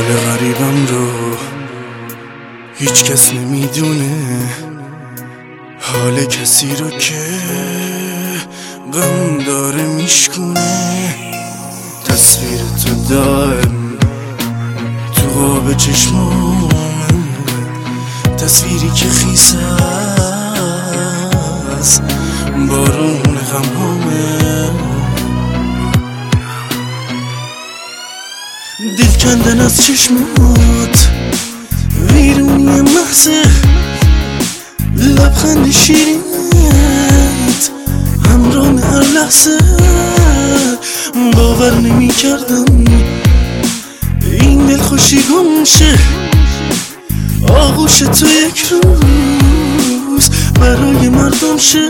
غریبم رو هیچ کس نمیدونه، حال کسی رو که غم داره میشکونه. تصویر تو دائم تو قاب چشمامه، تصویری که خیس از بارون غمهامه. دل کندن از چشمات ویرونی محضه، لبخند شیرینت همراه هر لحظه. باور نمی کردم این دل خوشی گم شه، آغوش تو یک روز برای مردم شه.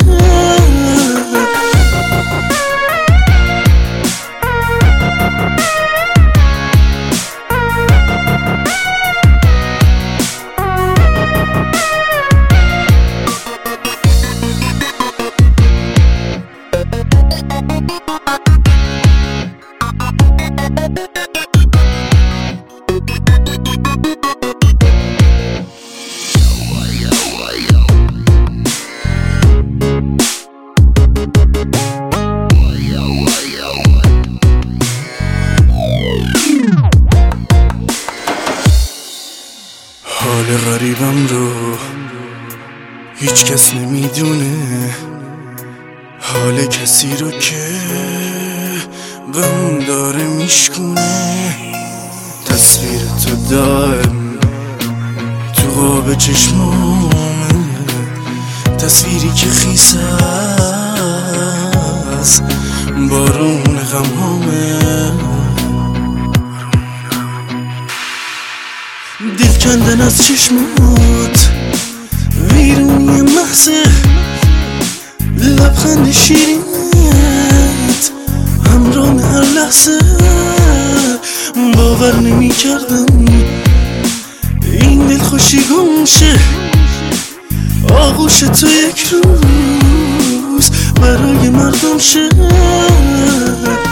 حال غریبم رو هیچ کس نمیدونه، حال کسی رو که غم داره میشکونه. تصویر تو دائم تو قاب چشمامه، تصویری که خیس از بارون غمهامه. دل کندن از چشمات ویرونی محضه، لبخند شیرینت همراه هر لحظه. باور نمی کردم این دل خوشی گم شه، آغوش تو یک روز برای مردم شه.